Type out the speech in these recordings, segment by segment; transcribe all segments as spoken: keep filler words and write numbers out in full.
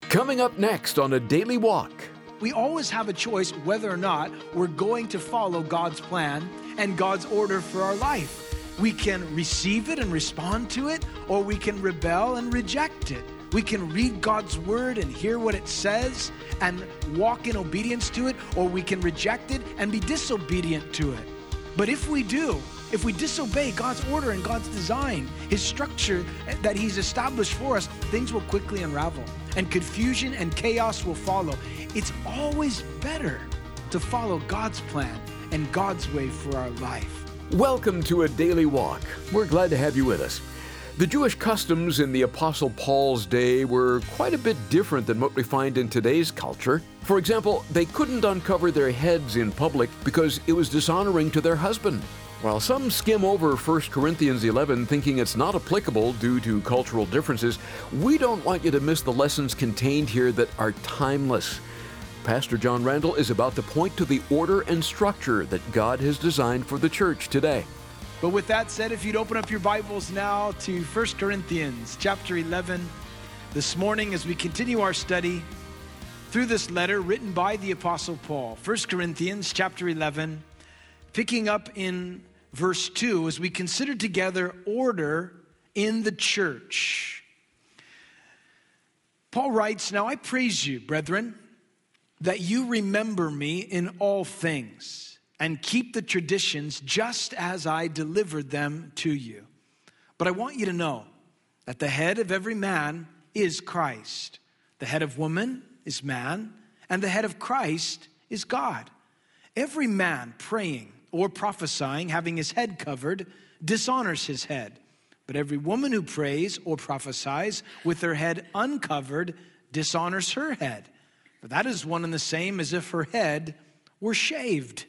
Coming up next on A Daily Walk. We always have a choice whether or not we're going to follow God's plan and God's order for our life. We can receive it and respond to it, or we can rebel and reject it. We can read God's word and hear what it says and walk in obedience to it, or we can reject it and be disobedient to it. But if we do, if we disobey God's order and God's design, His structure that He's established for us, things will quickly unravel and confusion and chaos will follow. It's always better to follow God's plan and God's way for our life. Welcome to A Daily Walk. We're glad to have you with us. The Jewish customs in the Apostle Paul's day were quite a bit different than what we find in today's culture. For example, they couldn't uncover their heads in public because it was dishonoring to their husband. While some skim over First Corinthians eleven thinking it's not applicable due to cultural differences, we don't want you to miss the lessons contained here that are timeless. Pastor John Randall is about to point to the order and structure that God has designed for the church today. But with that said, if you'd open up your Bibles now to First Corinthians chapter eleven, this morning as we continue our study through this letter written by the Apostle Paul. First Corinthians chapter eleven, picking up in verse two as we consider together order in the church. Paul writes, "Now I praise you, brethren, that you remember me in all things and keep the traditions just as I delivered them to you. But I want you to know that the head of every man is Christ. The head of woman is man, and the head of Christ is God. Every man praying or prophesying, having his head covered, dishonors his head. But every woman who prays or prophesies with her head uncovered dishonors her head. For that is one and the same as if her head were shaved."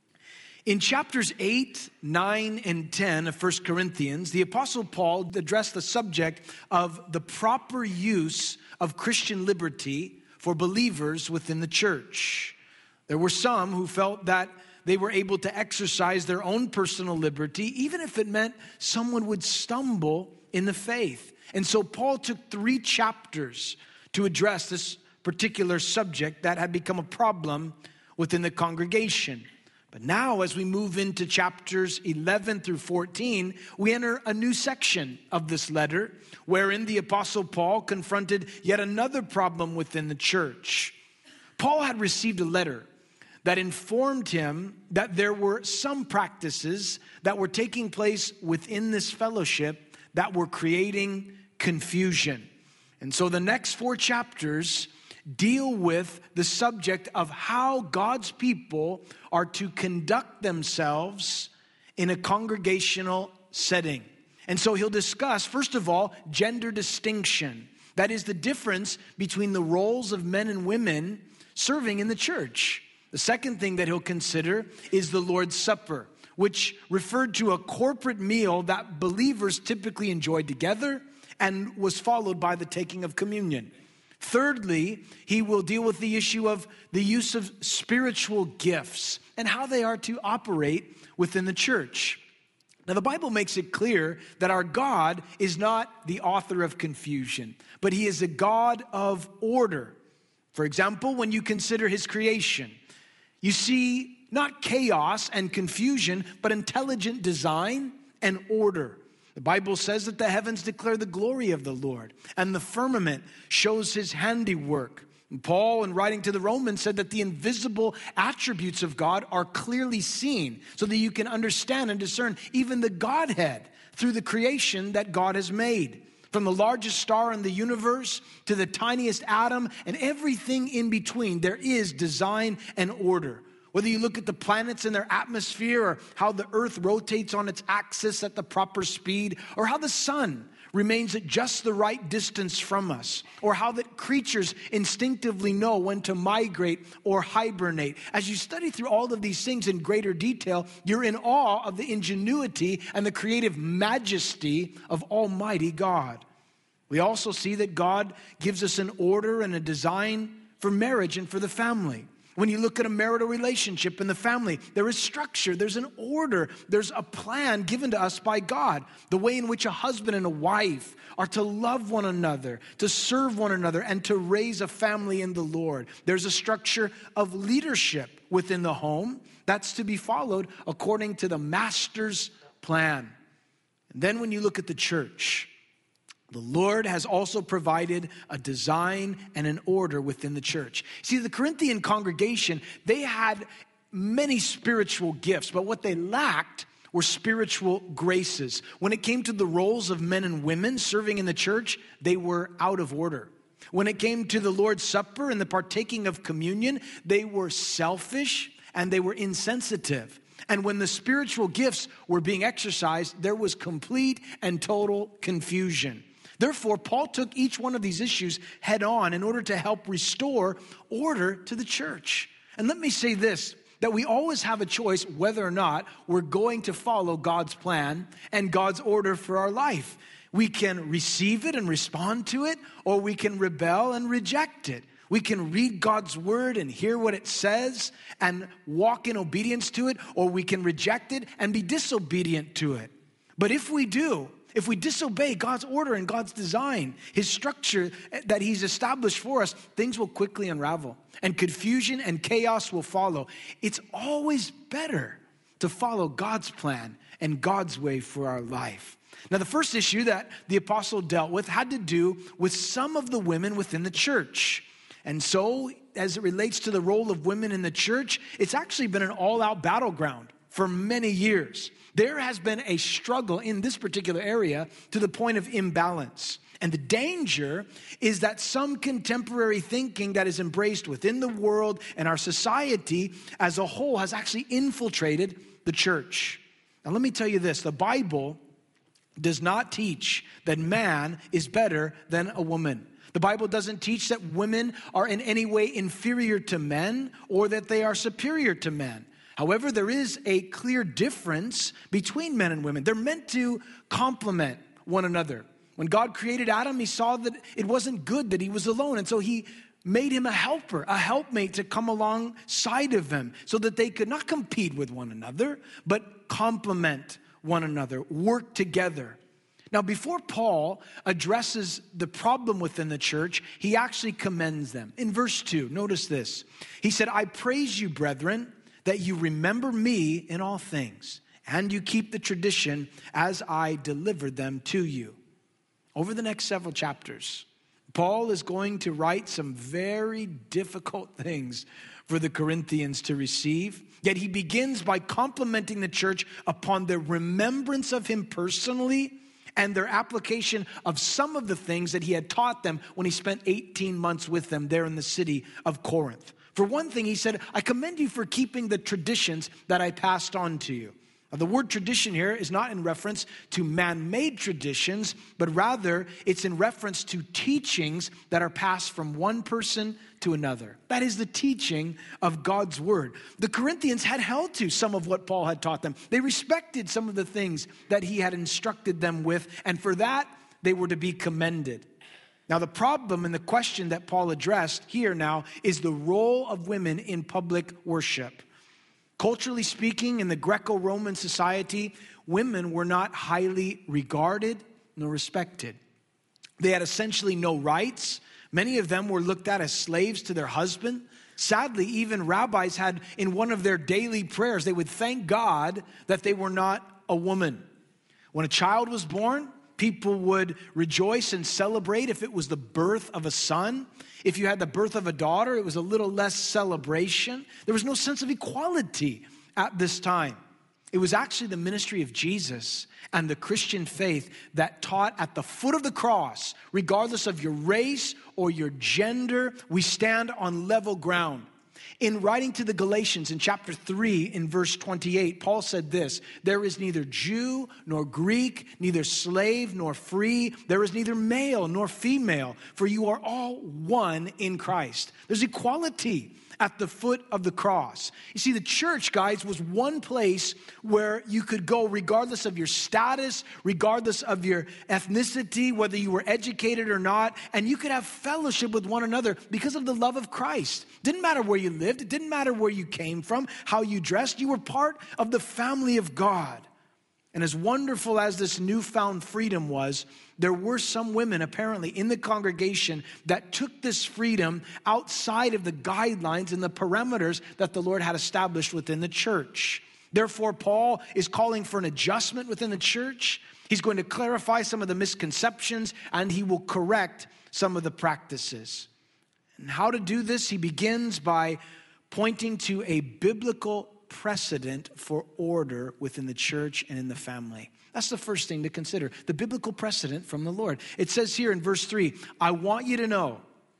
In chapters eight, nine, and ten of First Corinthians, the Apostle Paul addressed the subject of the proper use of Christian liberty for believers within the church. There were some who felt that they were able to exercise their own personal liberty, even if it meant someone would stumble in the faith. And so Paul took three chapters to address this particular subject that had become a problem within the congregation. But now, as we move into chapters eleven through fourteen, we enter a new section of this letter, wherein the Apostle Paul confronted yet another problem within the church. Paul had received a letter that informed him that there were some practices that were taking place within this fellowship that were creating confusion. And so the next four chapters deal with the subject of how God's people are to conduct themselves in a congregational setting. And so he'll discuss, first of all, gender distinction. That is the difference between the roles of men and women serving in the church. The second thing that he'll consider is the Lord's Supper, which referred to a corporate meal that believers typically enjoyed together and was followed by the taking of communion. Thirdly, he will deal with the issue of the use of spiritual gifts and how they are to operate within the church. Now, the Bible makes it clear that our God is not the author of confusion, but He is a God of order. For example, when you consider His creation, you see not chaos and confusion, but intelligent design and order. The Bible says that the heavens declare the glory of the Lord, and the firmament shows His handiwork. And Paul, in writing to the Romans, said that the invisible attributes of God are clearly seen, so that you can understand and discern even the Godhead through the creation that God has made. From the largest star in the universe to the tiniest atom and everything in between, there is design and order. Whether you look at the planets and their atmosphere, or how the earth rotates on its axis at the proper speed, or how the sun remains at just the right distance from us, or how that creatures instinctively know when to migrate or hibernate. As you study through all of these things in greater detail, you're in awe of the ingenuity and the creative majesty of Almighty God. We also see that God gives us an order and a design for marriage and for the family. When you look at a marital relationship in the family, there is structure, there's an order, there's a plan given to us by God. The way in which a husband and a wife are to love one another, to serve one another, and to raise a family in the Lord. There's a structure of leadership within the home that's to be followed according to the master's plan. And then when you look at the church, the Lord has also provided a design and an order within the church. See, the Corinthian congregation, they had many spiritual gifts, but what they lacked were spiritual graces. When it came to the roles of men and women serving in the church, they were out of order. When it came to the Lord's Supper and the partaking of communion, they were selfish and they were insensitive. And when the spiritual gifts were being exercised, there was complete and total confusion. Therefore, Paul took each one of these issues head on in order to help restore order to the church. And let me say this, that we always have a choice whether or not we're going to follow God's plan and God's order for our life. We can receive it and respond to it, or we can rebel and reject it. We can read God's word and hear what it says and walk in obedience to it, or we can reject it and be disobedient to it. But if we do, if we disobey God's order and God's design, his structure that he's established for us, things will quickly unravel and confusion and chaos will follow. It's always better to follow God's plan and God's way for our life. Now, the first issue that the apostle dealt with had to do with some of the women within the church. And so, as it relates to the role of women in the church, it's actually been an all-out battleground for many years. There has been a struggle in this particular area to the point of imbalance. And the danger is that some contemporary thinking that is embraced within the world and our society as a whole has actually infiltrated the church. Now let me tell you this, the Bible does not teach that man is better than a woman. The Bible doesn't teach that women are in any way inferior to men or that they are superior to men. However, there is a clear difference between men and women. They're meant to complement one another. When God created Adam, he saw that it wasn't good that he was alone. And so he made him a helper, a helpmate to come alongside of him so that they could not compete with one another, but complement one another, work together. Now, before Paul addresses the problem within the church, he actually commends them. In verse two, notice this. He said, I praise you, brethren, that you remember me in all things, and you keep the tradition as I delivered them to you. Over the next several chapters, Paul is going to write some very difficult things for the Corinthians to receive. Yet he begins by complimenting the church upon their remembrance of him personally and their application of some of the things that he had taught them when he spent eighteen months with them there in the city of Corinth. For one thing, he said, I commend you for keeping the traditions that I passed on to you. Now, the word tradition here is not in reference to man-made traditions, but rather it's in reference to teachings that are passed from one person to another. That is the teaching of God's word. The Corinthians had held to some of what Paul had taught them. They respected some of the things that he had instructed them with, and for that, they were to be commended. Now, the problem and the question that Paul addressed here now is the role of women in public worship. Culturally speaking, in the Greco-Roman society, women were not highly regarded nor respected. They had essentially no rights. Many of them were looked at as slaves to their husband. Sadly, even rabbis had in one of their daily prayers, they would thank God that they were not a woman. When a child was born, people would rejoice and celebrate if it was the birth of a son. If you had the birth of a daughter, it was a little less celebration. There was no sense of equality at this time. It was actually the ministry of Jesus and the Christian faith that taught at the foot of the cross, regardless of your race or your gender, we stand on level ground. In writing to the Galatians in chapter three, in verse twenty-eight, Paul said this, there is neither Jew nor Greek, neither slave nor free. There is neither male nor female, for you are all one in Christ. There's equality at the foot of the cross. You see, the church, guys, was one place where you could go regardless of your status, regardless of your ethnicity, whether you were educated or not, and you could have fellowship with one another because of the love of Christ. Didn't matter where you lived. It didn't matter where you came from, how you dressed. You were part of the family of God. And as wonderful as this newfound freedom was, there were some women apparently in the congregation that took this freedom outside of the guidelines and the parameters that the Lord had established within the church. Therefore, Paul is calling for an adjustment within the church. He's going to clarify some of the misconceptions, and he will correct some of the practices. And how to do this, he begins by pointing to a biblical precedent for order within the church and in the family. That's the first thing to consider, the biblical precedent from the Lord. It says here in verse three, I want you to know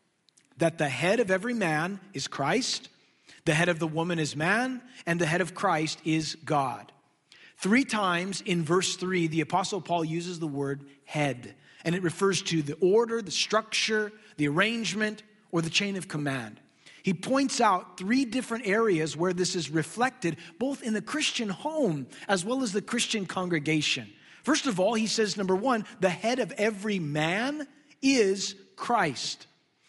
that the head of every man is Christ, the head of the woman is man, and the head of Christ is God. Three times in verse three, the Apostle Paul uses the word head, and it refers to the order, the structure, the arrangement, or the chain of command. He points out three different areas where this is reflected, both in the Christian home as well as the Christian congregation. First of all, he says, number one, the head of every man is Christ.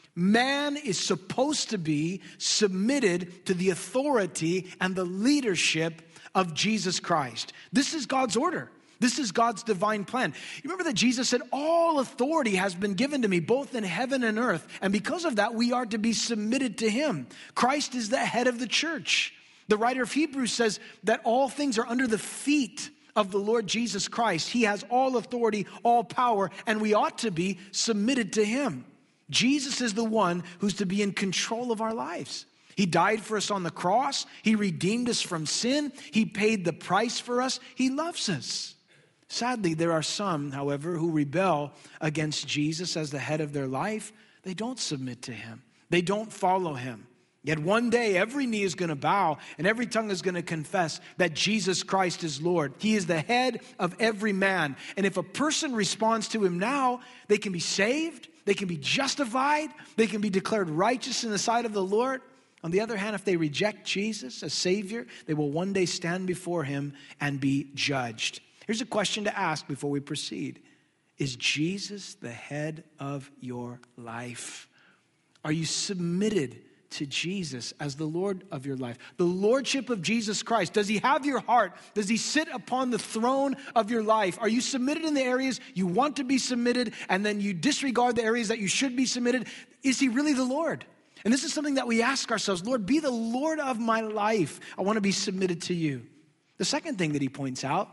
Man is supposed to be submitted to the authority and the leadership of Jesus Christ. This is God's order. This is God's divine plan. You remember that Jesus said, all authority has been given to me, both in heaven and earth. And because of that, we are to be submitted to him. Christ is the head of the church. The writer of Hebrews says that all things are under the feet of the Lord Jesus Christ. He has all authority, all power, and we ought to be submitted to him. Jesus is the one who's to be in control of our lives. He died for us on the cross. He redeemed us from sin. He paid the price for us. He loves us. Sadly, there are some, however, who rebel against Jesus as the head of their life. They don't submit to him. They don't follow him. Yet one day, every knee is going to bow and every tongue is going to confess that Jesus Christ is Lord. He is the head of every man. And if a person responds to him now, they can be saved, they can be justified, they can be declared righteous in the sight of the Lord. On the other hand, if they reject Jesus as Savior, they will one day stand before him and be judged. Here's a question to ask before we proceed. Is Jesus the head of your life? Are you submitted to Jesus as the Lord of your life? The lordship of Jesus Christ. Does he have your heart? Does he sit upon the throne of your life? Are you submitted in the areas you want to be submitted and then you disregard the areas that you should be submitted? Is he really the Lord? And this is something that we ask ourselves, Lord, be the Lord of my life. I want to be submitted to you. The second thing that he points out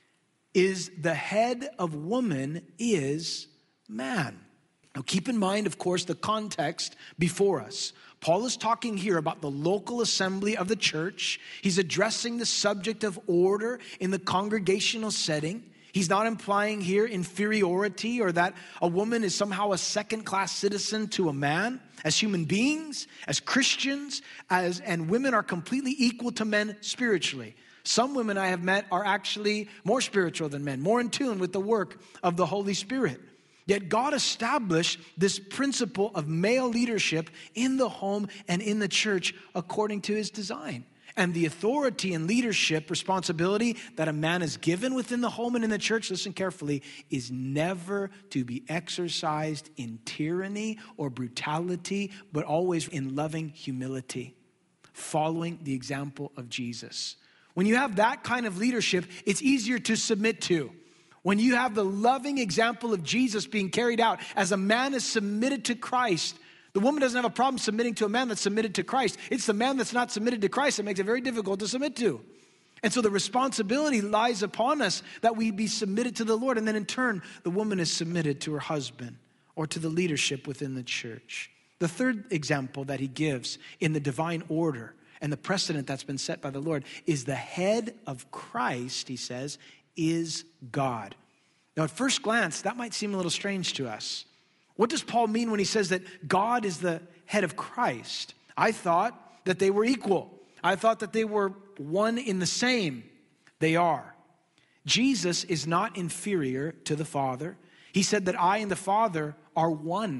is the head of woman is man. Now keep in mind, of course, the context before us. Paul is talking here about the local assembly of the church. He's addressing the subject of order in the congregational setting. He's not implying here inferiority or that a woman is somehow a second-class citizen to a man. As human beings, as Christians, as and women are completely equal to men spiritually. Some women I have met are actually more spiritual than men, more in tune with the work of the Holy Spirit. Yet God established this principle of male leadership in the home and in the church according to his design. And the authority and leadership responsibility that a man is given within the home and in the church, listen carefully, is never to be exercised in tyranny or brutality, but always in loving humility, following the example of Jesus. When you have that kind of leadership, it's easier to submit to. When you have the loving example of Jesus being carried out as a man is submitted to Christ, the woman doesn't have a problem submitting to a man that's submitted to Christ. It's the man that's not submitted to Christ that makes it very difficult to submit to. And so the responsibility lies upon us that we be submitted to the Lord. And then in turn, the woman is submitted to her husband or to the leadership within the church. The third example that he gives in the divine order and the precedent that's been set by the Lord is the head of Christ, he says, is God. Now at first glance, that might seem a little strange to us. What does Paul mean when he says that God is the head of Christ? I thought that they were equal. I thought that they were one in the same. They are. Jesus is not inferior to the Father. He said that I and the Father are one.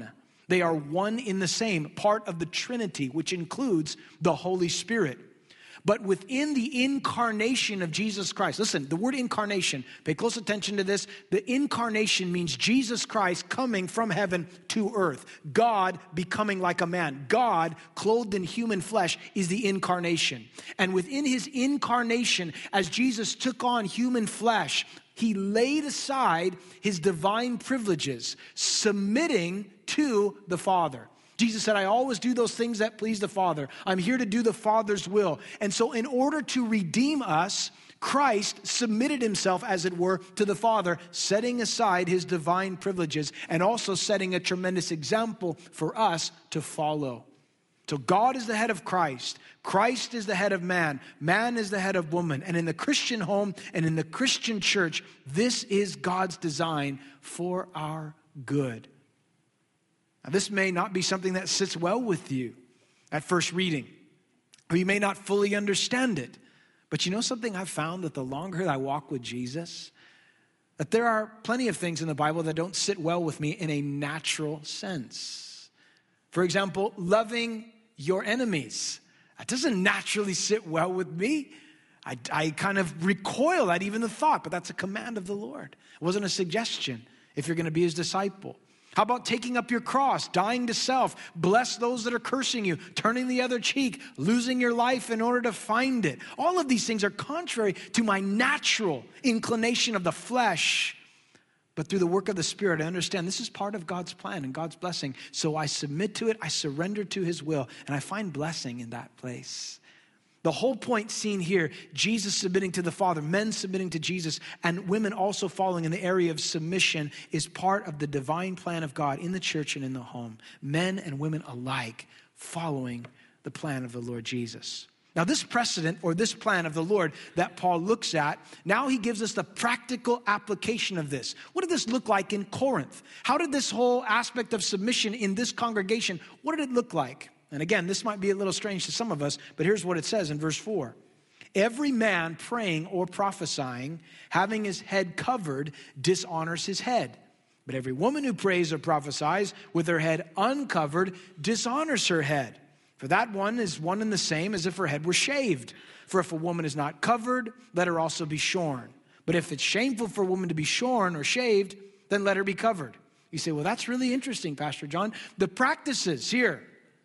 They are one in the same, part of the Trinity, which includes the Holy Spirit. But within the incarnation of Jesus Christ, listen, the word incarnation, pay close attention to this. The incarnation means Jesus Christ coming from heaven to earth. God becoming like a man. God clothed in human flesh is the incarnation. And within his incarnation, as Jesus took on human flesh, he laid aside his divine privileges, submitting to the Father. Jesus said, I always do those things that please the Father. I'm here to do the Father's will. And so in order to redeem us, Christ submitted himself, as it were, to the Father, setting aside his divine privileges and also setting a tremendous example for us to follow. So God is the head of Christ. Christ is the head of man. Man is the head of woman. And in the Christian home and in the Christian church, this is God's design for our good. Now, this may not be something that sits well with you at first reading, or you may not fully understand it. But you know something I've found, that the longer I walk with Jesus, that there are plenty of things in the Bible that don't sit well with me in a natural sense. For example, loving your enemies. That doesn't naturally sit well with me. I, I kind of recoil at even the thought, but that's a command of the Lord. It wasn't a suggestion if you're going to be his disciple. How about taking up your cross, dying to self, bless those that are cursing you, turning the other cheek, losing your life in order to find it? All of these things are contrary to my natural inclination of the flesh. But through the work of the Spirit, I understand this is part of God's plan and God's blessing. So I submit to it, I surrender to his will, and I find blessing in that place. The whole point seen here, Jesus submitting to the Father, men submitting to Jesus, and women also following in the area of submission, is part of the divine plan of God in the church and in the home. Men and women alike following the plan of the Lord Jesus. Now this precedent or this plan of the Lord that Paul looks at, now he gives us the practical application of this. What did this look like in Corinth? How did this whole aspect of submission in this congregation, what did it look like? And again, this might be a little strange to some of us, but here's what it says in verse four. Every man praying or prophesying, having his head covered, dishonors his head. But every woman who prays or prophesies with her head uncovered dishonors her head. For that one is one and the same as if her head were shaved. For if a woman is not covered, let her also be shorn. But if it's shameful for a woman to be shorn or shaved, then let her be covered. You say, well, that's really interesting, Pastor John. The practices here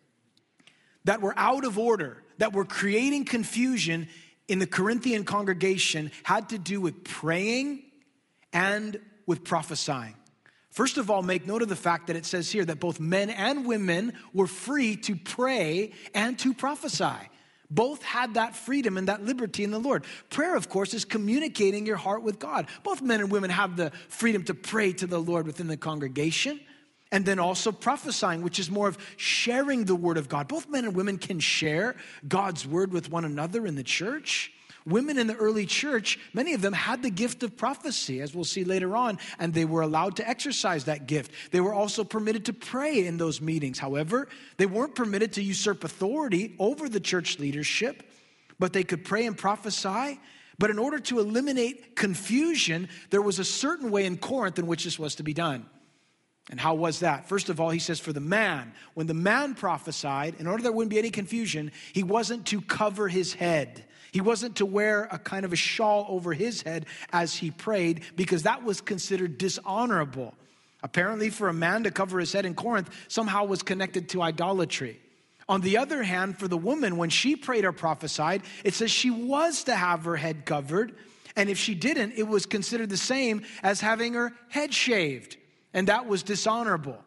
that were out of order, that were creating confusion in the Corinthian congregation, had to do with praying and with prophesying. First of all, make note of the fact that it says here that both men and women were free to pray and to prophesy. Both had that freedom and that liberty in the Lord. Prayer, of course, is communicating your heart with God. Both men and women have the freedom to pray to the Lord within the congregation. And then also prophesying, which is more of sharing the word of God. Both men and women can share God's word with one another in the church. Women in the early church, many of them had the gift of prophecy, as we'll see later on, and they were allowed to exercise that gift. They were also permitted to pray in those meetings. However, they weren't permitted to usurp authority over the church leadership, but they could pray and prophesy. But in order to eliminate confusion, there was a certain way in Corinth in which this was to be done. And how was that? First of all, he says for the man, when the man prophesied, in order there wouldn't be any confusion, he wasn't to cover his head. He wasn't to wear a kind of a shawl over his head as he prayed, because that was considered dishonorable. Apparently for a man to cover his head in Corinth somehow was connected to idolatry. On the other hand, for the woman, when she prayed or prophesied, it says she was to have her head covered. And if she didn't, it was considered the same as having her head shaved. And that was dishonorable.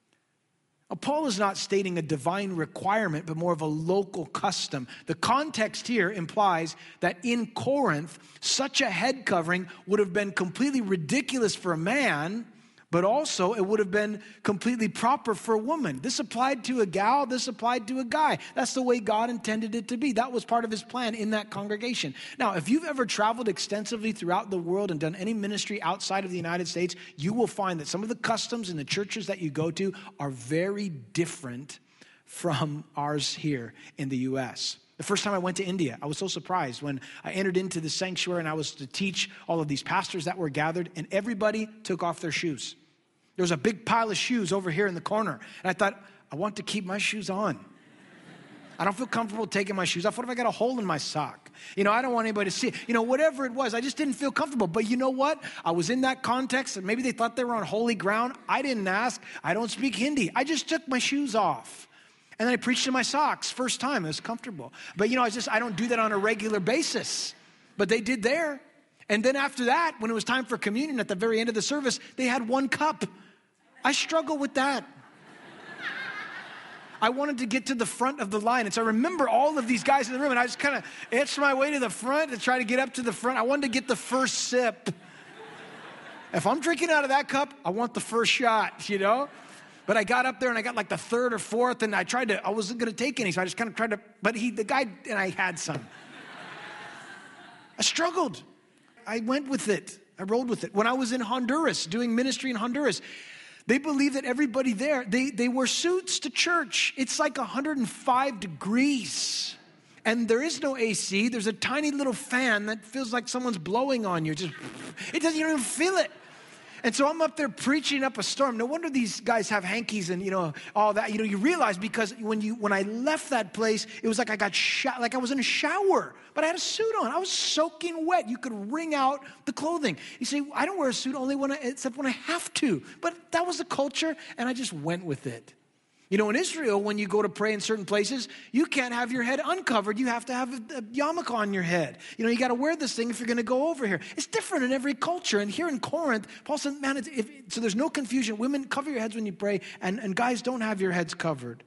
Now, Paul is not stating a divine requirement, but more of a local custom. The context here implies that in Corinth, such a head covering would have been completely ridiculous for a man, but also it would have been completely proper for a woman. This applied to a gal, this applied to a guy. That's the way God intended it to be. That was part of his plan in that congregation. Now, if you've ever traveled extensively throughout the world and done any ministry outside of the United States, you will find that some of the customs in the churches that you go to are very different from ours here in the U S The first time I went to India, I was so surprised when I entered into the sanctuary and I was to teach all of these pastors that were gathered, and everybody took off their shoes. There was a big pile of shoes over here in the corner. And I thought, I want to keep my shoes on. I don't feel comfortable taking my shoes off. What if I got a hole in my sock? You know, I don't want anybody to see it. You know, whatever it was, I just didn't feel comfortable. But you know what? I was in that context, and maybe they thought they were on holy ground. I didn't ask. I don't speak Hindi. I just took my shoes off. And then I preached in my socks. First time, it was comfortable. But you know, I just, I don't do that on a regular basis. But they did there. And then after that, when it was time for communion at the very end of the service, they had one cup. I struggle with that. I wanted to get to the front of the line. And so I remember all of these guys in the room, and I just kind of itched my way to the front to try to get up to the front. I wanted to get the first sip. If I'm drinking out of that cup, I want the first shot, you know? But I got up there and I got like the third or fourth, and I tried to, I wasn't going to take any, so I just kind of tried to, but he, the guy, and I had some. I struggled. I went with it. I rolled with it. When I was in Honduras, doing ministry in Honduras, they believe that everybody there, they, they wear suits to church. It's like one hundred five degrees. And there is no A C. There's a tiny little fan that feels like someone's blowing on you. Just, it doesn't, you don't even feel it. And so I'm up there preaching up a storm. No wonder these guys have hankies and, you know, all that. You know, you realize because when you when I left that place, it was like I got shot, like I was in a shower, but I had a suit on. I was soaking wet. You could wring out the clothing. You say, I don't wear a suit only when I, except when I have to. But that was the culture, and I just went with it. You know, in Israel, when you go to pray in certain places, you can't have your head uncovered. You have to have a, a yarmulke on your head. You know, you got to wear this thing if you're going to go over here. It's different in every culture. And here in Corinth, Paul said, man, it's, if, so there's no confusion. Women, cover your heads when you pray, and, and guys, don't have your heads covered.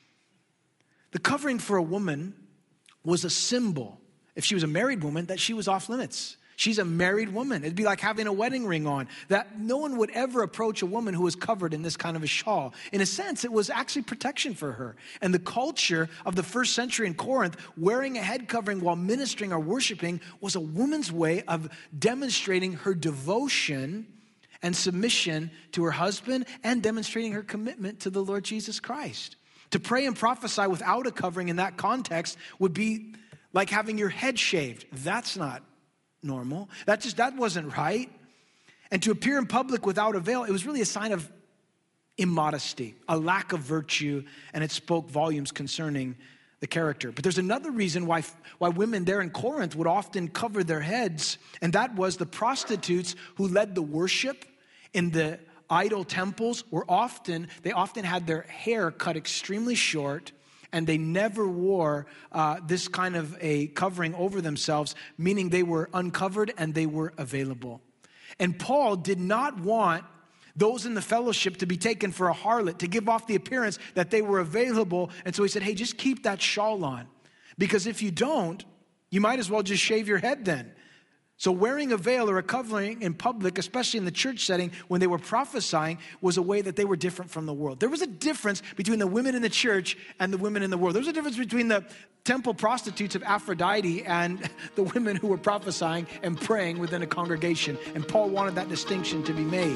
The covering for a woman was a symbol, if she was a married woman, that she was off limits. She's a married woman. It'd be like having a wedding ring on, that no one would ever approach a woman who was covered in this kind of a shawl. In a sense, it was actually protection for her. And the culture of the first century in Corinth, wearing a head covering while ministering or worshiping was a woman's way of demonstrating her devotion and submission to her husband and demonstrating her commitment to the Lord Jesus Christ. To pray and prophesy without a covering in that context would be like having your head shaved. That's not normal. That just, that wasn't right. And to appear in public without a veil, it was really a sign of immodesty, a lack of virtue, and it spoke volumes concerning the character. But there's another reason why, why women there in Corinth would often cover their heads, and that was the prostitutes who led the worship in the idol temples were often, they often had their hair cut extremely short, and they never wore uh, this kind of a covering over themselves, meaning they were uncovered and they were available. And Paul did not want those in the fellowship to be taken for a harlot, to give off the appearance that they were available. And so he said, hey, just keep that shawl on. Because if you don't, you might as well just shave your head then. So wearing a veil or a covering in public, especially in the church setting, when they were prophesying, was a way that they were different from the world. There was a difference between the women in the church and the women in the world. There was a difference between the temple prostitutes of Aphrodite and the women who were prophesying and praying within a congregation. And Paul wanted that distinction to be made.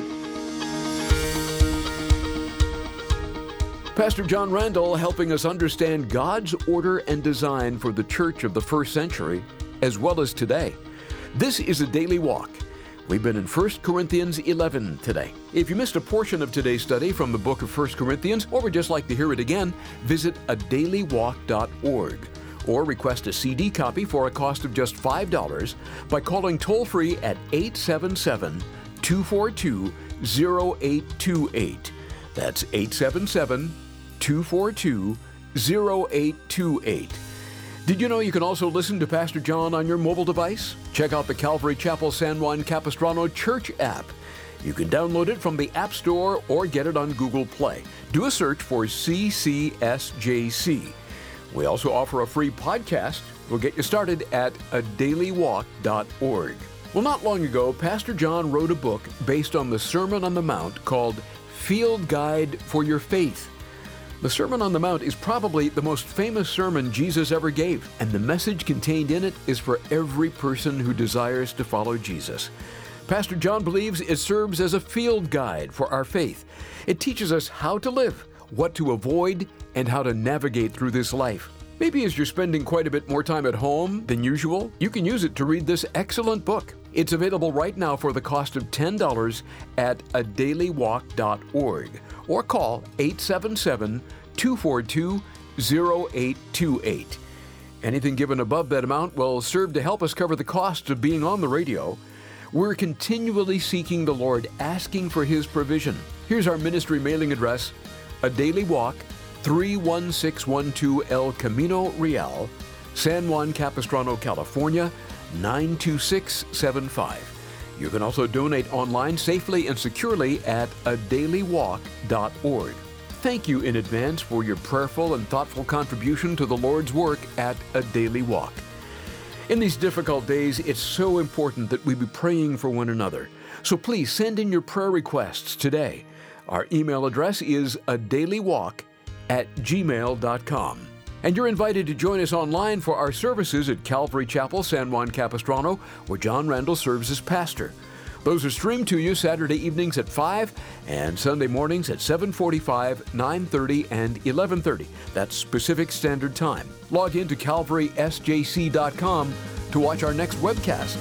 Pastor John Randall helping us understand God's order and design for the church of the first century, as well as today. This is a Daily Walk. We've been in First Corinthians eleven today. If you missed a portion of today's study from the book of First Corinthians, or would just like to hear it again, visit a daily walk dot org or request a C D copy for a cost of just five dollars by calling toll-free at eight seven seven, two four two, zero eight two eight. That's eight seven seven, two four two, zero eight two eight. Did you know you can also listen to Pastor John on your mobile device? Check out the Calvary Chapel San Juan Capistrano Church app. You can download it from the App Store or get it on Google Play. Do a search for C C S J C. We also offer a free podcast. We'll get you started at a daily walk dot org. Well, not long ago, Pastor John wrote a book based on the Sermon on the Mount called Field Guide for Your Faith. The Sermon on the Mount is probably the most famous sermon Jesus ever gave, and the message contained in it is for every person who desires to follow Jesus. Pastor John believes it serves as a field guide for our faith. It teaches us how to live, what to avoid, and how to navigate through this life. Maybe as you're spending quite a bit more time at home than usual, you can use it to read this excellent book. It's available right now for the cost of ten dollars at a daily walk dot org or call eight seven seven, two four two, zero eight two eight. Anything given above that amount will serve to help us cover the cost of being on the radio. We're continually seeking the Lord, asking for His provision. Here's our ministry mailing address: A Daily Walk, three one six one two El Camino Real, San Juan Capistrano, California, nine two six seven five. You can also donate online safely and securely at a daily walk dot org. Thank you in advance for your prayerful and thoughtful contribution to the Lord's work at A Daily Walk. In these difficult days, it's so important that we be praying for one another. So please send in your prayer requests today. Our email address is a daily walk at gmail dot com. And you're invited to join us online for our services at Calvary Chapel, San Juan Capistrano, where John Randall serves as pastor. Those are streamed to you Saturday evenings at five and Sunday mornings at seven forty-five, nine thirty, and eleven thirty. That's Pacific Standard Time. Log in to calvary s j c dot com to watch our next webcast.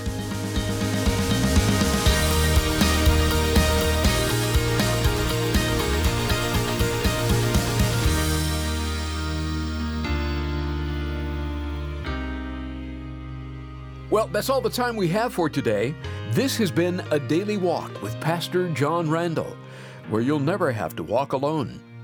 Well, that's all the time we have for today. This has been A Daily Walk with Pastor John Randall, where you'll never have to walk alone.